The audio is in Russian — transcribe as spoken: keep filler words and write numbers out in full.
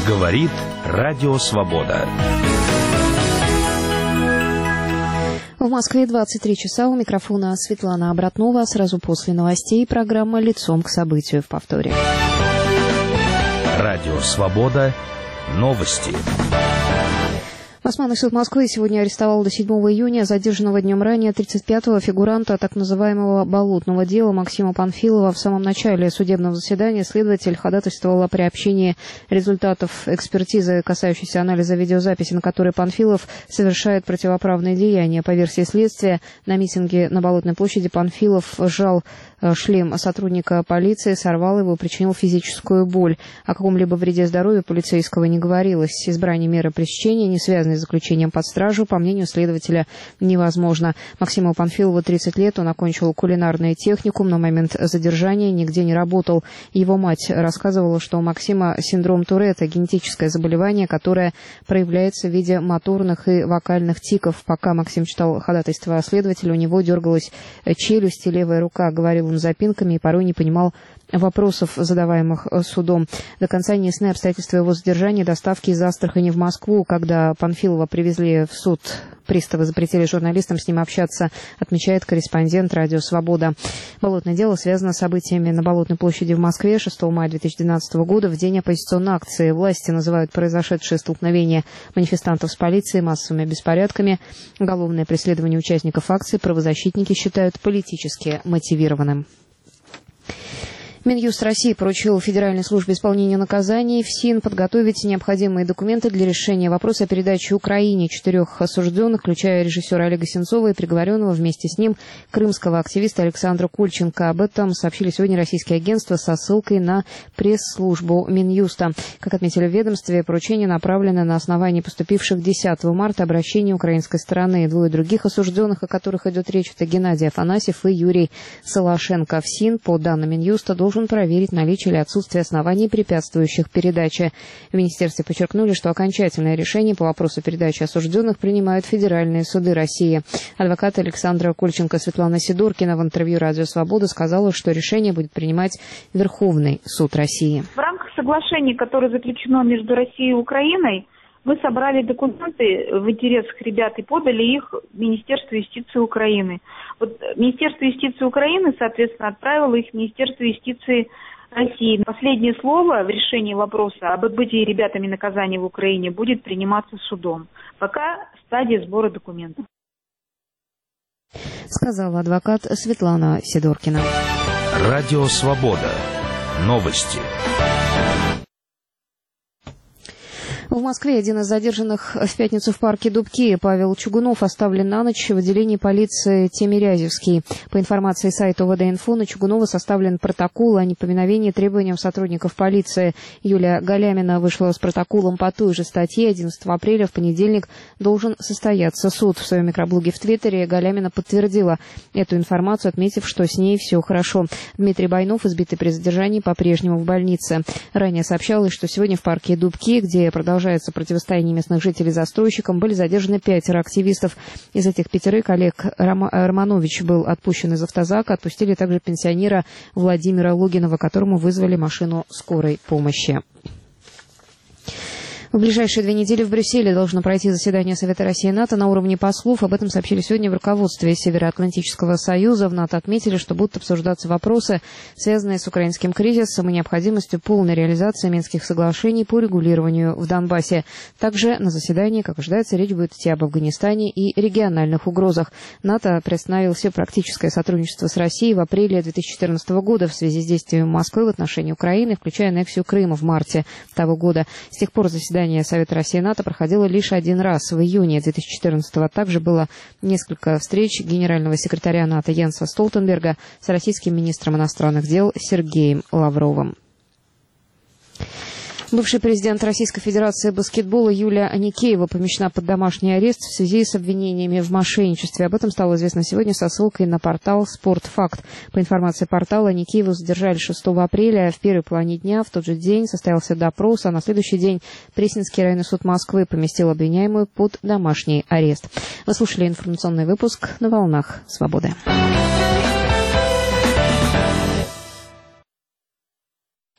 Говорит Радио Свобода. В Москве двадцать три часа. У микрофона Светлана Обратнова. Сразу после новостей программа «Лицом к событию» в повторе. Радио Свобода. Новости. Басманный суд Москвы сегодня арестовал до седьмого июня задержанного днем ранее тридцать пятого фигуранта так называемого болотного дела Максима Панфилова. В самом начале судебного заседания следователь ходатайствовал о приобщении результатов экспертизы, касающейся анализа видеозаписи, на которой Панфилов совершает противоправные деяния. По версии следствия, на митинге на Болотной площади Панфилов сжал шлем сотрудника полиции, сорвал его, причинил физическую боль. О каком-либо вреде здоровью полицейского не говорилось. Избрание меры пресечения, не связанной с заключением под стражу, по мнению следователя, невозможно. Максиму Панфилову тридцать лет, он окончил кулинарный техникум, на момент задержания нигде не работал. Его мать рассказывала, что у Максима синдром Туретта, генетическое заболевание, которое проявляется в виде моторных и вокальных тиков. Пока Максим читал ходатайство следователя, у него дергалась челюсть и левая рука, говорил он запинками и порой не понимал вопросов, задаваемых судом. До конца не ясны обстоятельства его задержания и доставки из Астрахани в Москву. Когда Панфилова привезли в суд, приставы запретили журналистам с ним общаться, отмечает корреспондент «Радио Свобода». Болотное дело связано с событиями на Болотной площади в Москве шестого мая две тысячи двенадцатого года, в день оппозиционной акции. Власти называют произошедшее столкновение манифестантов с полицией массовыми беспорядками. Уголовное преследование участников акции правозащитники считают политически мотивированным. Минюст России поручил Федеральной службе исполнения наказаний ФСИН подготовить необходимые документы для решения вопроса о передаче Украине четырех осужденных, включая режиссера Олега Сенцова и приговоренного вместе с ним крымского активиста Александра Кульченко. Об этом сообщили сегодня российские агентства со ссылкой на пресс-службу Минюста. Как отметили в ведомстве, поручение направлено на основании поступивших десятого марта обращений украинской стороны. Двое других осужденных, о которых идет речь, это Геннадий Афанасьев и Юрий Солошенко. ФСИН, по данным Минюста, должен должен проверить наличие или отсутствие оснований, препятствующих передаче. В министерстве подчеркнули, что окончательное решение по вопросу передачи осужденных принимают федеральные суды России. Адвокат Александра Кульченко Светлана Сидоркина в интервью «Радио Свобода» сказала, что решение будет принимать Верховный суд России. В рамках соглашения, которое заключено между Россией и Украиной, мы собрали документы в интересах ребят и подали их Министерству юстиции Украины. Вот Министерство юстиции Украины, соответственно, отправило их в Министерство юстиции России. Последнее слово в решении вопроса об отбытии ребятами наказания в Украине будет приниматься судом. Пока стадия сбора документов. Сказала адвокат Светлана Сидоркина. Радио Свобода. Новости. В Москве один из задержанных в пятницу в парке Дубки, Павел Чугунов, оставлен на ночь в отделении полиции Тимирязевский. По информации сайта ОВД-инфо, на Чугунова составлен протокол о непоминовении требованиям сотрудников полиции. Юлия Галямина вышла с протоколом по той же статье. одиннадцатого апреля в понедельник должен состояться суд. В своем микроблоге в Твиттере Галямина подтвердила эту информацию, отметив, что с ней все хорошо. Дмитрий Байнов, избитый при задержании, по-прежнему в больнице. Ранее сообщалось, что сегодня в парке Дубки, где продолжается Продолжается противостояние местных жителей застройщикам, были задержаны пятеро активистов. Из этих пятерых Олег Романович был отпущен из автозака. Отпустили также пенсионера Владимира Логинова, которому вызвали машину скорой помощи. В ближайшие две недели в Брюсселе должно пройти заседание Совета России и НАТО на уровне послов. Об этом сообщили сегодня в руководстве Североатлантического союза. В НАТО отметили, что будут обсуждаться вопросы, связанные с украинским кризисом и необходимостью полной реализации Минских соглашений по регулированию в Донбассе. Также на заседании, как ожидается, речь будет идти об Афганистане и региональных угрозах. НАТО приостановил все практическое сотрудничество с Россией в апреле две тысячи четырнадцатого года в связи с действиями Москвы в отношении Украины, включая аннексию Крыма в марте того года. С тех пор заседание Совета России и НАТО проходило лишь один раз в июне две тысячи четырнадцатого. Также было несколько встреч генерального секретаря НАТО Йенса Столтенберга с российским министром иностранных дел Сергеем Лавровым. Бывший президент Российской Федерации баскетбола Юлия Аникеева помещена под домашний арест в связи с обвинениями в мошенничестве. Об этом стало известно сегодня со ссылкой на портал «Спортфакт». По информации портала, Аникееву задержали шестого апреля. В первой половине дня в тот же день состоялся допрос, а на следующий день Пресненский районный суд Москвы поместил обвиняемую под домашний арест. Вы слушали информационный выпуск на волнах «Свободы».